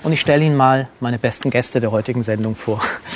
und ich stelle Ihnen mal meine besten Gäste der heutigen Sendung vor.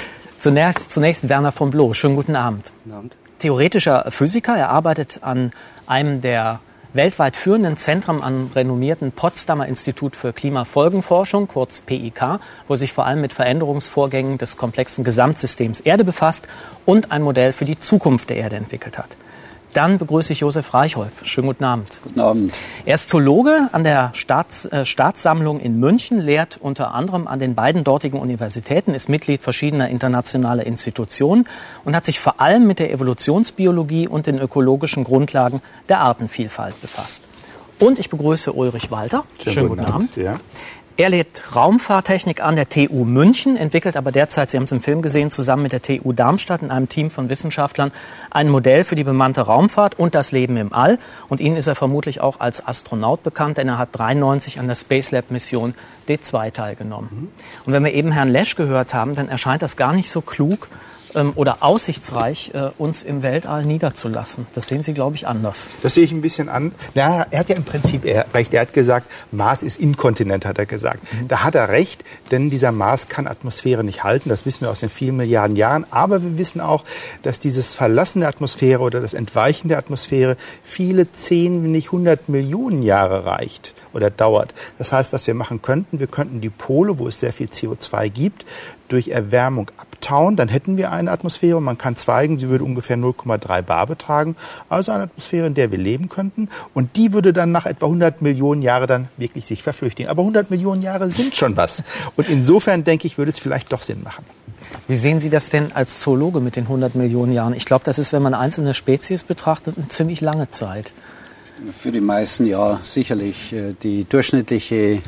Zunächst Werner von Bloh. Schönen guten Abend. Guten Abend. Theoretischer Physiker. Er arbeitet an einem der weltweit führenden Zentren am renommierten Potsdamer Institut für Klimafolgenforschung, kurz PIK, wo er sich vor allem mit Veränderungsvorgängen des komplexen Gesamtsystems Erde befasst und ein Modell für die Zukunft der Erde entwickelt hat. Dann begrüße ich Josef Reichholf. Schönen guten Abend. Guten Abend. Er ist Zoologe an der Staatssammlung in München, lehrt unter anderem an den beiden dortigen Universitäten, ist Mitglied verschiedener internationaler Institutionen und hat sich vor allem mit der Evolutionsbiologie und den ökologischen Grundlagen der Artenvielfalt befasst. Und ich begrüße Ulrich Walter. Schönen guten Abend. Ja. Er lehrt Raumfahrttechnik an der TU München, entwickelt aber derzeit, Sie haben es im Film gesehen, zusammen mit der TU Darmstadt in einem Team von Wissenschaftlern ein Modell für die bemannte Raumfahrt und das Leben im All. Und Ihnen ist er vermutlich auch als Astronaut bekannt, denn er hat 1993 an der Spacelab-Mission D2 teilgenommen. Und wenn wir eben Herrn Lesch gehört haben, dann erscheint das gar nicht so klug oder aussichtsreich, uns im Weltall niederzulassen. Das sehen Sie, glaube ich, anders. Das sehe ich ein bisschen an. Ja, er hat ja im Prinzip recht. Er hat gesagt, Mars ist inkontinent, hat er gesagt. Da hat er recht, denn dieser Mars kann Atmosphäre nicht halten. Das wissen wir aus den vielen Milliarden Jahren. Aber wir wissen auch, dass dieses Verlassen der Atmosphäre oder das Entweichen der Atmosphäre viele 10, wenn nicht 100 Millionen Jahre reicht oder dauert. Das heißt, was wir machen könnten, wir könnten die Pole, wo es sehr viel CO2 gibt, durch Erwärmung abtauen, dann hätten wir eine Atmosphäre und man kann zeigen, sie würde ungefähr 0,3 bar betragen, also eine Atmosphäre, in der wir leben könnten und die würde dann nach etwa 100 Millionen Jahren dann wirklich sich verflüchtigen. Aber 100 Millionen Jahre sind schon was und insofern, denke ich, würde es vielleicht doch Sinn machen. Wie sehen Sie das denn als Zoologe mit den 100 Millionen Jahren? Ich glaube, das ist, wenn man einzelne Spezies betrachtet, eine ziemlich lange Zeit. Für die meisten ja sicherlich. Die durchschnittliche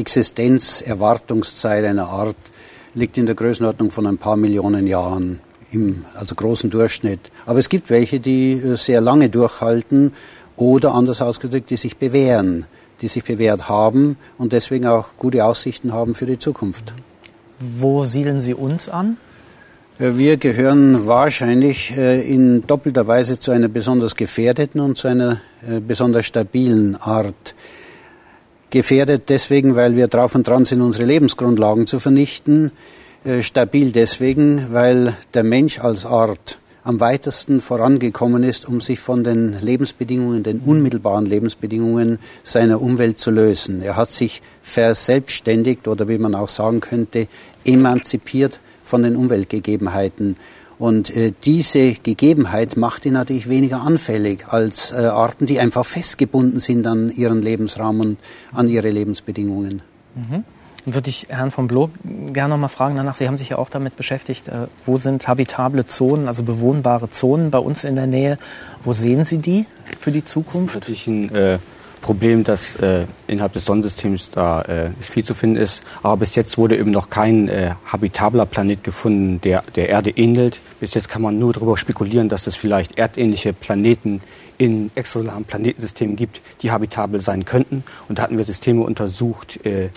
Existenzerwartungszeit einer Art liegt in der Größenordnung von ein paar Millionen Jahren, also großen Durchschnitt. Aber es gibt welche, die sehr lange durchhalten oder anders ausgedrückt, die sich bewähren, die sich bewährt haben und deswegen auch gute Aussichten haben für die Zukunft. Wo siedeln Sie uns an? Wir gehören wahrscheinlich in doppelter Weise zu einer besonders gefährdeten und zu einer besonders stabilen Art. Gefährdet deswegen, weil wir drauf und dran sind, unsere Lebensgrundlagen zu vernichten. Stabil deswegen, weil der Mensch als Art am weitesten vorangekommen ist, um sich von den Lebensbedingungen, den unmittelbaren Lebensbedingungen seiner Umwelt zu lösen. Er hat sich verselbstständigt oder wie man auch sagen könnte, emanzipiert von den Umweltgegebenheiten. Und diese Gegebenheit macht ihn natürlich weniger anfällig als Arten, die einfach festgebunden sind an ihren Lebensraum und an ihre Lebensbedingungen. Mhm. Würde ich Herrn von Bloh gerne noch mal fragen danach. Sie haben sich ja auch damit beschäftigt, wo sind habitable Zonen, also bewohnbare Zonen bei uns in der Nähe. Wo sehen Sie die für die Zukunft? Das ist natürlich ein Problem, dass innerhalb des Sonnensystems da nicht viel zu finden ist. Aber bis jetzt wurde eben noch kein habitabler Planet gefunden, der der Erde ähnelt. Bis jetzt kann man nur darüber spekulieren, dass es vielleicht erdähnliche Planeten in extrasolaren Planetensystemen gibt, die habitabel sein könnten. Und da hatten wir Systeme untersucht,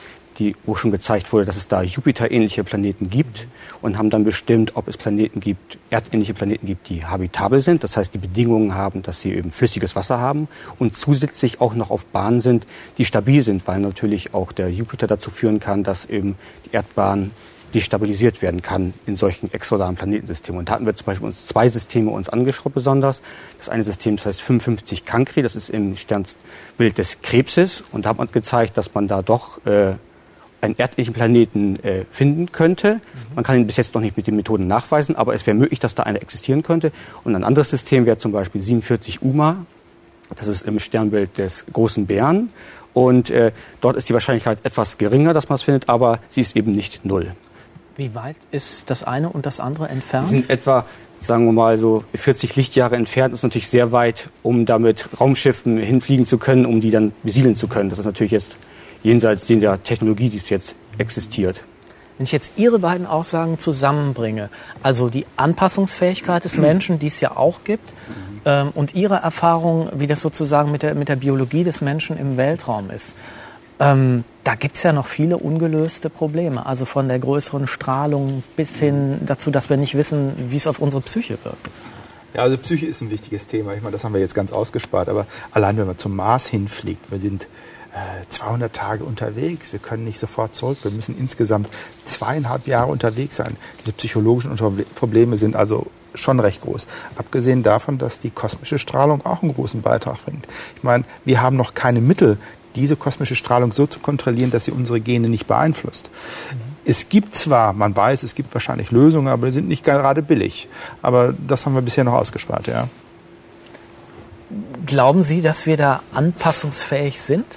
wo schon gezeigt wurde, dass es da Jupiter-ähnliche Planeten gibt und haben dann bestimmt, ob es Planeten gibt, erdähnliche Planeten gibt, die habitabel sind, das heißt, die Bedingungen haben, dass sie eben flüssiges Wasser haben und zusätzlich auch noch auf Bahnen sind, die stabil sind, weil natürlich auch der Jupiter dazu führen kann, dass eben die Erdbahn destabilisiert werden kann in solchen extrasolaren Planetensystemen. Und da hatten wir zum Beispiel zwei Systeme uns angeschaut besonders. Das eine System, das heißt 55 Cancri, das ist im Sternbild des Krebses und da hat man gezeigt, dass man da doch einen erdähnlichen Planeten finden könnte. Man kann ihn bis jetzt noch nicht mit den Methoden nachweisen, aber es wäre möglich, dass da einer existieren könnte. Und ein anderes System wäre zum Beispiel 47 Uma. Das ist im Sternbild des großen Bären. Und dort ist die Wahrscheinlichkeit etwas geringer, dass man es findet, aber sie ist eben nicht null. Wie weit ist das eine und das andere entfernt? Sie sind etwa, sagen wir mal, so 40 Lichtjahre entfernt. Das ist natürlich sehr weit, um da mit Raumschiffen hinfliegen zu können, um die dann besiedeln zu können. Das ist natürlich jetzt jenseits der Technologie, die jetzt existiert. Wenn ich jetzt Ihre beiden Aussagen zusammenbringe, also die Anpassungsfähigkeit des Menschen, die es ja auch gibt, und Ihre Erfahrung, wie das sozusagen mit der Biologie des Menschen im Weltraum ist, da gibt es ja noch viele ungelöste Probleme. Also von der größeren Strahlung bis hin dazu, dass wir nicht wissen, wie es auf unsere Psyche wirkt. Ja, also Psyche ist ein wichtiges Thema. Ich meine, das haben wir jetzt ganz ausgespart. Aber allein wenn man zum Mars hinfliegt, wir sind 200 Tage unterwegs, wir können nicht sofort zurück, wir müssen insgesamt 2,5 Jahre unterwegs sein. Diese psychologischen Probleme sind also schon recht groß. Abgesehen davon, dass die kosmische Strahlung auch einen großen Beitrag bringt. Ich meine, wir haben noch keine Mittel, diese kosmische Strahlung so zu kontrollieren, dass sie unsere Gene nicht beeinflusst. Es gibt zwar, man weiß, es gibt wahrscheinlich Lösungen, aber die sind nicht gerade billig. Aber das haben wir bisher noch ausgespart, ja. Glauben Sie, dass wir da anpassungsfähig sind?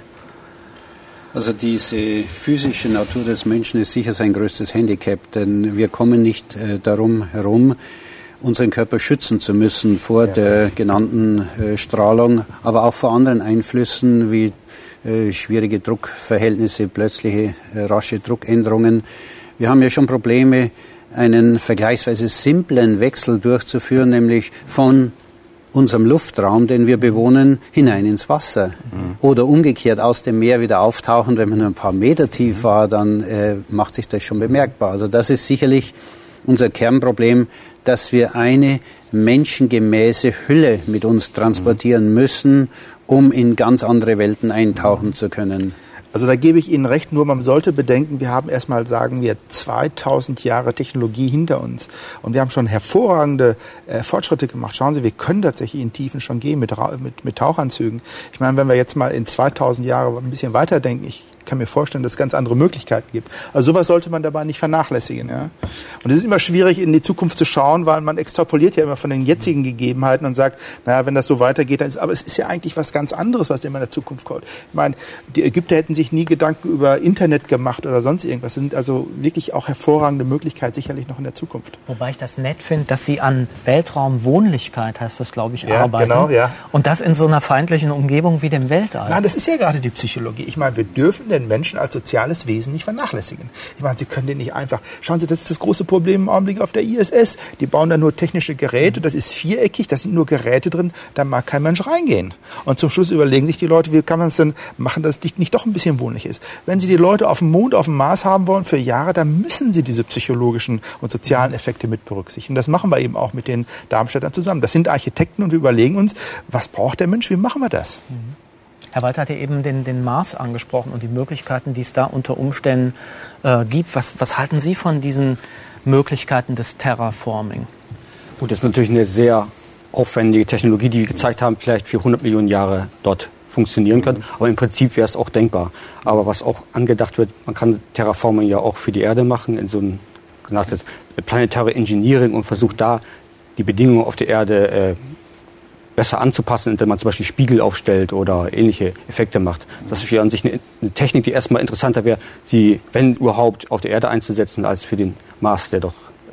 Also diese physische Natur des Menschen ist sicher sein größtes Handicap, denn wir kommen nicht darum herum, unseren Körper schützen zu müssen vor der genannten Strahlung, aber auch vor anderen Einflüssen wie schwierige Druckverhältnisse, plötzliche rasche Druckänderungen. Wir haben ja schon Probleme, einen vergleichsweise simplen Wechsel durchzuführen, nämlich von unserem Luftraum, den wir bewohnen, hinein ins Wasser. Oder umgekehrt aus dem Meer wieder auftauchen. Wenn man nur ein paar Meter tief war, dann macht sich das schon bemerkbar. Also das ist sicherlich unser Kernproblem, dass wir eine menschengemäße Hülle mit uns transportieren müssen, um in ganz andere Welten eintauchen zu können. Also da gebe ich Ihnen recht, nur man sollte bedenken, wir haben erstmal, sagen wir, 2000 Jahre Technologie hinter uns. Und wir haben schon hervorragende Fortschritte gemacht. Schauen Sie, wir können tatsächlich in Tiefen schon gehen mit Tauchanzügen. Ich meine, wenn wir jetzt mal in 2000 Jahre ein bisschen weiterdenken, ich kann mir vorstellen, dass es ganz andere Möglichkeiten gibt. Also sowas sollte man dabei nicht vernachlässigen. Ja? Und es ist immer schwierig, in die Zukunft zu schauen, weil man extrapoliert ja immer von den jetzigen Gegebenheiten und sagt, naja, wenn das so weitergeht, dann ist, aber es ist ja eigentlich was ganz anderes, was immer in der Zukunft kommt. Ich meine, die Ägypter hätten sich nie Gedanken über Internet gemacht oder sonst irgendwas. Das sind also wirklich auch hervorragende Möglichkeiten, sicherlich noch in der Zukunft. Wobei ich das nett finde, dass Sie an Weltraumwohnlichkeit, heißt das, glaube ich, ja, arbeiten. Genau, ja. Und das in so einer feindlichen Umgebung wie dem Weltall. Nein, das ist ja gerade die Psychologie. Ich meine, wir dürfen den Menschen als soziales Wesen nicht vernachlässigen. Ich meine, Sie können den nicht einfach... Schauen Sie, das ist das große Problem im Augenblick auf der ISS. Die bauen da nur technische Geräte, das ist viereckig, da sind nur Geräte drin, da mag kein Mensch reingehen. Und zum Schluss überlegen sich die Leute, wie kann man es denn machen, dass es nicht doch ein bisschen wohnlich ist. Wenn Sie die Leute auf dem Mond, auf dem Mars haben wollen für Jahre, dann müssen Sie diese psychologischen und sozialen Effekte mit berücksichtigen. Das machen wir eben auch mit den Darmstädtern zusammen. Das sind Architekten und wir überlegen uns, was braucht der Mensch, wie machen wir das? Herr Walter hat ja eben den Mars angesprochen und die Möglichkeiten, die es da unter Umständen gibt. Was halten Sie von diesen Möglichkeiten des Terraforming? Gut, das ist natürlich eine sehr aufwendige Technologie, die wir gezeigt haben, vielleicht für 100 Millionen Jahre dort funktionieren kann. Aber im Prinzip wäre es auch denkbar. Aber was auch angedacht wird, man kann Terraforming ja auch für die Erde machen, in so ein genanntes planetare Engineering und versucht da die Bedingungen auf der Erde besser anzupassen, indem man zum Beispiel Spiegel aufstellt oder ähnliche Effekte macht. Das ist für an sich eine Technik, die erstmal interessanter wäre, sie, wenn überhaupt, auf der Erde einzusetzen, als für den Mars, der doch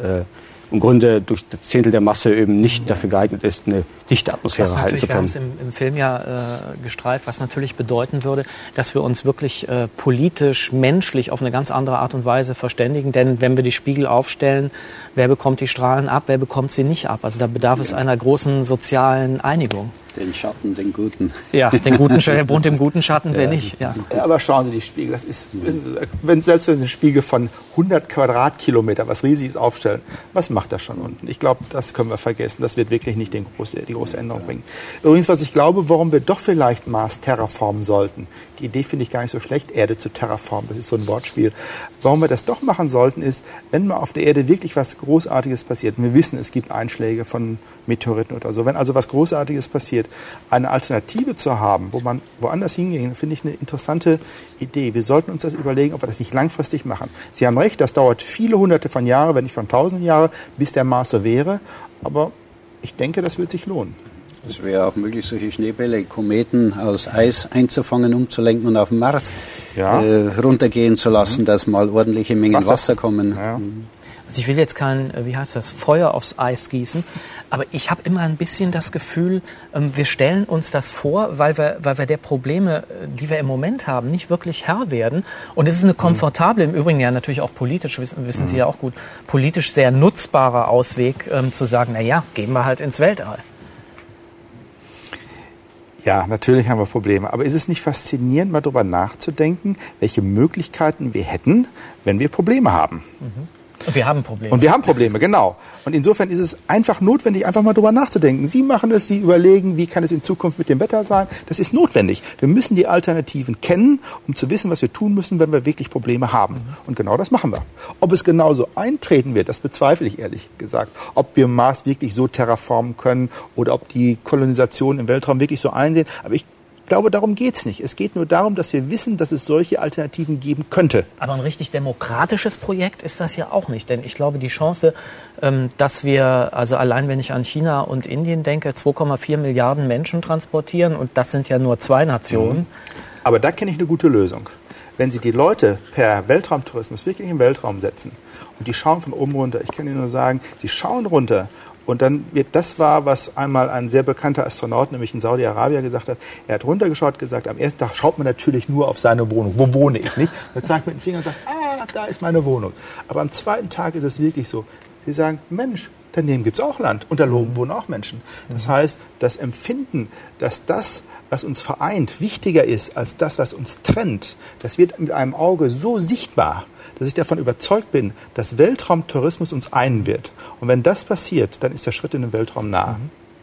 im Grunde durch das Zehntel der Masse eben nicht dafür geeignet ist, eine dichte Atmosphäre halten zu können. Wir haben es im Film ja gestreift, was natürlich bedeuten würde, dass wir uns wirklich politisch, menschlich auf eine ganz andere Art und Weise verständigen. Denn wenn wir die Spiegel aufstellen, wer bekommt die Strahlen ab, wer bekommt sie nicht ab? Also da bedarf es einer großen sozialen Einigung. Den Schatten, den Guten. Ja, den Guten, wer wohnt im guten Schatten, wer nicht. Ja. Aber schauen Sie die Spiegel, das ist, selbst wenn Sie einen Spiegel von 100 Quadratkilometer, was Riesiges aufstellen, was macht das schon unten? Ich glaube, das können wir vergessen. Das wird wirklich nicht die große Änderung bringen. Übrigens, was ich glaube, warum wir doch vielleicht Mars terraformen sollten, die Idee finde ich gar nicht so schlecht, Erde zu terraformen, das ist so ein Wortspiel. Warum wir das doch machen sollten, ist, wenn mal auf der Erde wirklich was Großartiges passiert, wir wissen, es gibt Einschläge von Meteoriten oder so, wenn also was Großartiges passiert, eine Alternative zu haben, wo man woanders hingehen, finde ich eine interessante Idee. Wir sollten uns das überlegen, ob wir das nicht langfristig machen. Sie haben recht, das dauert viele hunderte von Jahren, wenn nicht von tausenden Jahren, bis der Mars so wäre, aber ich denke, das wird sich lohnen. Es wäre auch möglich, solche Schneebälle, Kometen aus Eis einzufangen, umzulenken und auf den Mars runtergehen zu lassen, dass mal ordentliche Mengen Wasser kommen. Ja. Also ich will jetzt kein, Feuer aufs Eis gießen, aber ich habe immer ein bisschen das Gefühl, wir stellen uns das vor, weil wir der Probleme, die wir im Moment haben, nicht wirklich Herr werden. Und es ist eine komfortable, im Übrigen ja natürlich auch politisch, wissen Sie ja auch gut, politisch sehr nutzbarer Ausweg, zu sagen, na ja, gehen wir halt ins Weltall. Ja, natürlich haben wir Probleme. Aber ist es nicht faszinierend, mal darüber nachzudenken, welche Möglichkeiten wir hätten, wenn wir Probleme haben? Und wir haben Probleme. Und wir haben Probleme, genau. Und insofern ist es einfach notwendig, einfach mal drüber nachzudenken. Sie machen es, Sie überlegen, wie kann es in Zukunft mit dem Wetter sein. Das ist notwendig. Wir müssen die Alternativen kennen, um zu wissen, was wir tun müssen, wenn wir wirklich Probleme haben. Und genau das machen wir. Ob es genauso eintreten wird, das bezweifle ich ehrlich gesagt. Ob wir Mars wirklich so terraformen können oder ob die Kolonisation im Weltraum wirklich so einsehen. Aber ich glaube, darum geht's nicht. Es geht nur darum, dass wir wissen, dass es solche Alternativen geben könnte. Aber ein richtig demokratisches Projekt ist das ja auch nicht. Denn ich glaube, die Chance, dass wir, also allein wenn ich an China und Indien denke, 2,4 Milliarden Menschen transportieren und das sind ja nur 2 Nationen. Aber da kenne ich eine gute Lösung. Wenn Sie die Leute per Weltraumtourismus wirklich im Weltraum setzen und die schauen von oben runter, ich kann Ihnen nur sagen, sie schauen runter. Und dann das war, was einmal ein sehr bekannter Astronaut, nämlich in Saudi-Arabien, gesagt hat. Er hat runtergeschaut, gesagt, am ersten Tag schaut man natürlich nur auf seine Wohnung. Wo wohne ich, nicht? Er zeigt mit dem Finger und sagt, da ist meine Wohnung. Aber am zweiten Tag ist es wirklich so. Sie sagen, Mensch, daneben gibt es auch Land und da wohnen auch Menschen. Das heißt, das Empfinden, dass das, was uns vereint, wichtiger ist als das, was uns trennt, das wird mit einem Auge so sichtbar, dass ich davon überzeugt bin, dass Weltraumtourismus uns einen wird. Und wenn das passiert, dann ist der Schritt in den Weltraum nah.